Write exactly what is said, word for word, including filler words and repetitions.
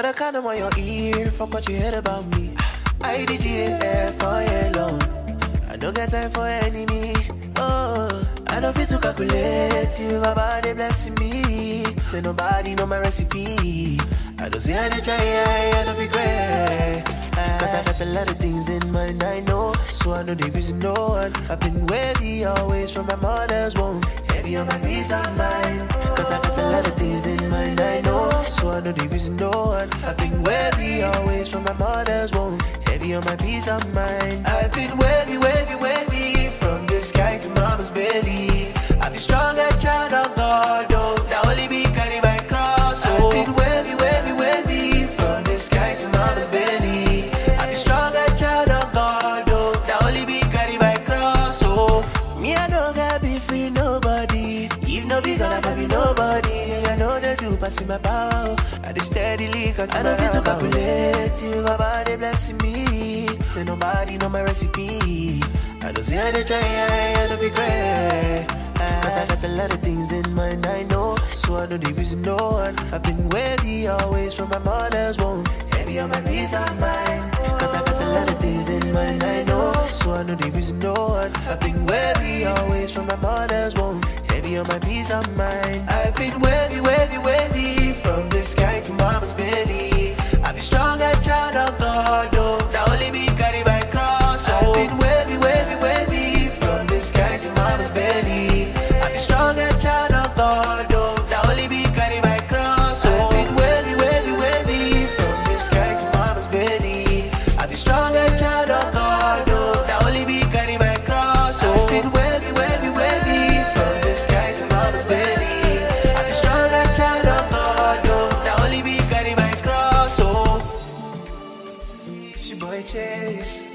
Put a condom on your ear, fuck what you heard about me. I D G A for you alone. I don't get time for enemy. Oh, I don't feel to calculate you, my body blessing me. Say nobody know my recipe. I don't see how they try, I don't feel great. Cause I got a lot of things in mind, I know. So I know the reason no one. I've been wavy always from my mother's womb. Heavy on my peace of mind. Cause I got a lot of things in mind, I know. So I know the reason no one. I've been wavy always from my mother's womb. Heavy on my peace of mind. I've been wavy, wavy, wavy from the sky to mama's belly. I've been strong and child of God, oh. Now only be carried by cross, oh. I've been wavy, wavy, wavy from the sky to mama's belly. I've been strong and child of God, oh. Now only be carried by cross, oh. Me I don't got beef with nobody. If no be gonna be nobody, I know they do passing my power. I just steadily cut I don't feel to calculate you, my body blessing me. Say nobody know my recipe. I don't see how they try, I don't feel great. Cause I got a lot of things in mind, I know. So I know the reason no one. I've been wavy always from my mother's womb. Heavy on my peace of mind. Cause I got a lot of things in mind, I know. So I know the reason no one. I've been wavy always from my mother's womb. Heavy on my peace of mind. I've been wavy, wavy, wavy from the sky to mama's belly. I've been strong and child of God, oh. Now only be carried by cross, oh. I've been wavy, wavy, wavy from the sky to mama's belly. I've been strong and child of God, oh. Now only be carried by cross, oh. I've been wavy, wavy, wavy from the sky to mama's belly. I've been strong and child of God, oh. Now only be carried by cross, oh. I've been wavy, wavy, wavy from the sky to mama's belly. I've been strong and child of God, oh. Now only be carried by cross, oh. It's your boy Chase.